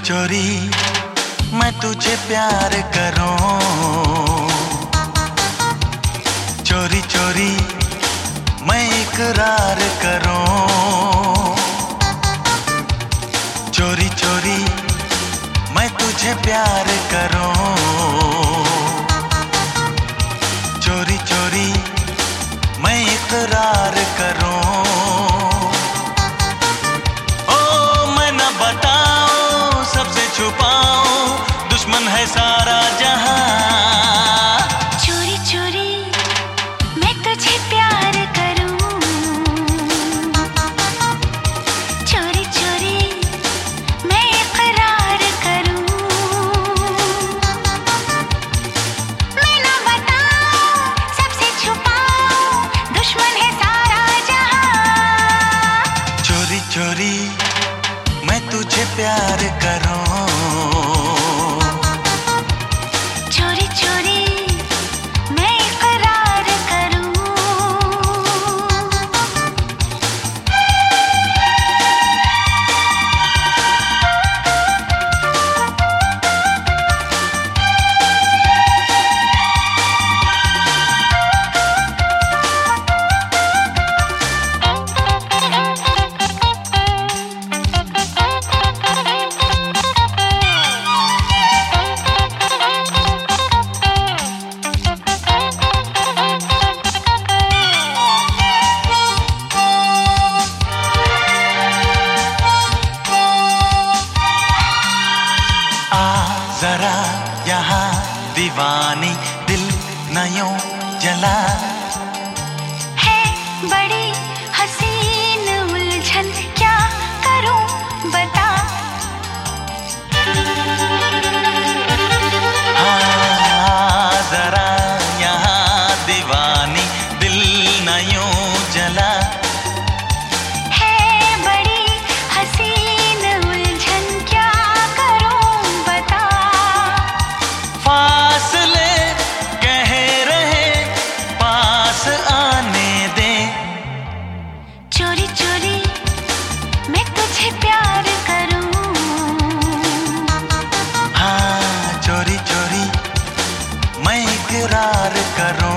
चोरी मैं तुझे प्यार करूं, चोरी चोरी मैं इकरार करूं, चोरी चोरी मैं तुझे प्यार करूं, चोरी चोरी मैं इकरार करूं। छुपाऊं दुश्मन है सारा जहां। चोरी चोरी मैं तुझे प्यार करूं, चोरी चोरी मैं इकरार करूं। मैं ना बताऊं सबसे छुपाऊं दुश्मन है सारा जहां। चोरी चोरी मैं तुझे प्यार करूं, चोरी चोरी मैं इकरार करूं। जरा यहाँ दीवानी दिल न यूं जला है बड़ी हसीन उलझन क्या करूं बता। हाँ जरा यहाँ दीवानी दिल न यूं जला है बड़ी हसीन उलझन क्या करूं बता। फासले कह रहे पास आने दे, चोरी चोरी मैं तुझे प्यार करूं, हाँ चोरी चोरी मैं इकरार करूं।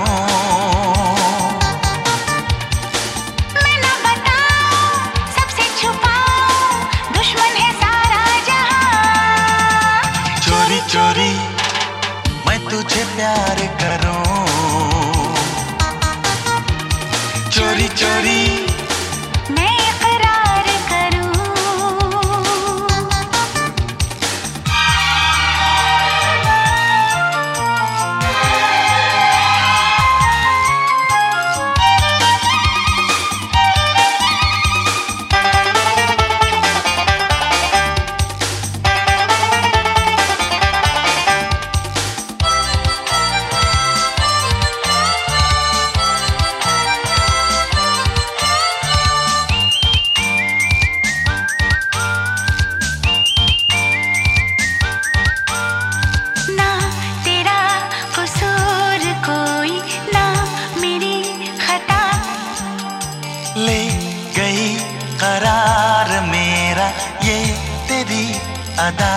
मैं ना बताऊं सबसे छुपाऊं दुश्मन है सारा जहां। चोरी चोरी मैं तुझे प्यार करूं, चोरी चोरी मैं इकरार करूं। ना तेरा कसूर कोई ना मेरी खता, ले गई करार मेरा ये तेरी अदा।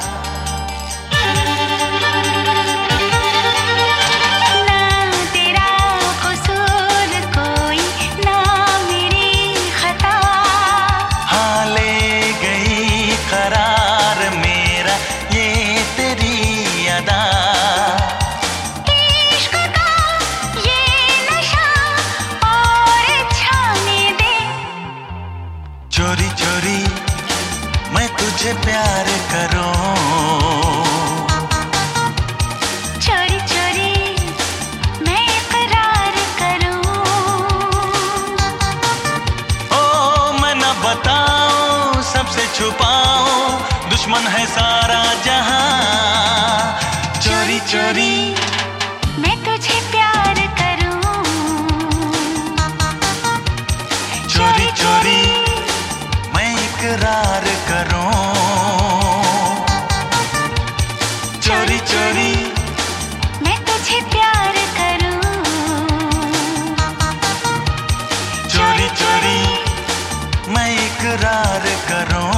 ना तेरा कसूर कोई ना मेरी खता। हाँ ले गई करार मेरा ये तेरी अदा। इश्क का ये नशा और छाने दे, चोरी चोरी मैं तुझे प्यार करूं, चोरी चोरी मैं इकरार करूं। ओ मैं न बताऊं सबसे छुपाऊं दुश्मन है सारा जहां। चोरी चोरी मैं तुझे प्यार करूं, चोरी चोरी मैं इकरार करूं, चोरी चोरी मैं तुझे प्यार करूं, चोरी चोरी मैं इकरार करूं।